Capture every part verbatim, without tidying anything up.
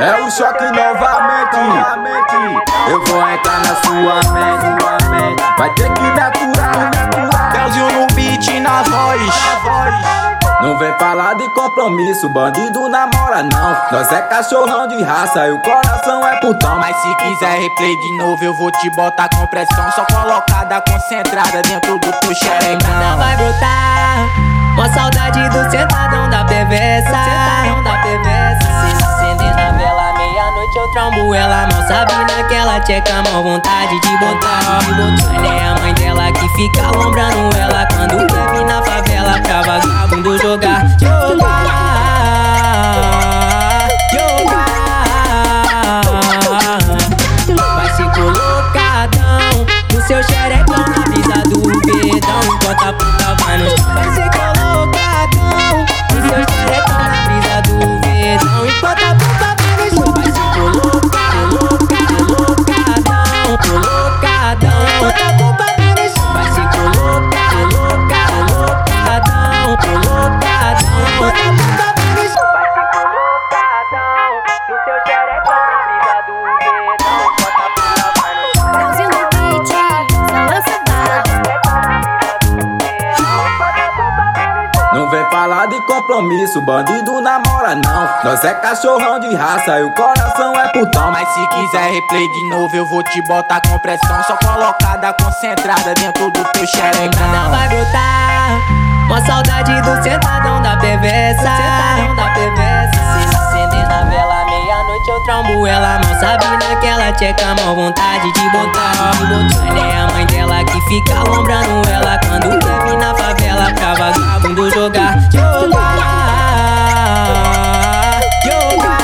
É o choque novamente. Eu vou entrar na sua mente. Vai ter que me aturar. Belzinho no beat e na voz. Não vem falar de compromisso, bandido namora não. Nós é cachorrão de raça e o coração é putão. Mas se quiser replay de novo, eu vou te botar com pressão. Só colocada concentrada dentro do teu xerecão. Vai brotar uma saudade do sentadão da perversa. Sentadão da perversa. Se acender na vela meia-noite eu trombo ela. Não sabe naquela tcheca, mó vontade de botar, de botar. Ela é a mãe dela que fica alombrando ela quando quer vir na favela pra vagabundo jogar. Jogar, jogar. Vai se colocadão no seu xerecão na brisa do bedão. Enquanto a puta vai no chão. Vai se colocadão no seu xerecão na brisa do bedão. Enquanto a puta vai no chão. Vai se colocar, colocadão, colocadão. Enquanto a puta vai no chão. Vai se colocar, colocadão, colocadão. Enquanto a puta vai no chão. Vai se colocadão no seu xerecão na brisa do bedão. Enquanto a puta vai no chão. Belzinho no beat, só lança bala. Não vem falar de compromisso, bandido namora não. Nós é cachorrão de raça e o coração é putão. Mas se quiser replay de novo, eu vou te botar com pressão. Só colocada concentrada dentro do teu xerecão. Vai brotar uma saudade do sentadão da perversa. Sentadão da perversa. Se acender na vela meia-noite eu trombo ela. Não sabe naquela tcheca, mó vontade de botar, de botar. Ela é a mãe dela que fica alombrando ela quando quer vir na favela pra vagabundo jogar. Jogar, jogar.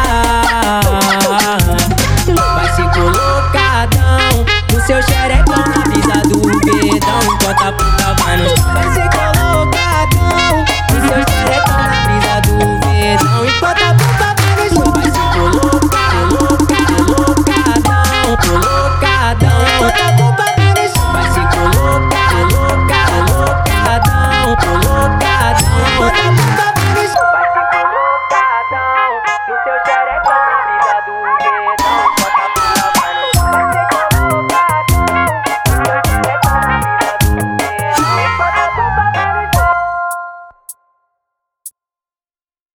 Vai se colocadão no seu xerecão na brisa do bedão. Enquanto a puta vai no chão. Vai se colocadão no seu xerecão na brisa do bedão. Enquanto a puta vai no chão. Vai se colocar, colocadão, colocadão. Enquanto a puta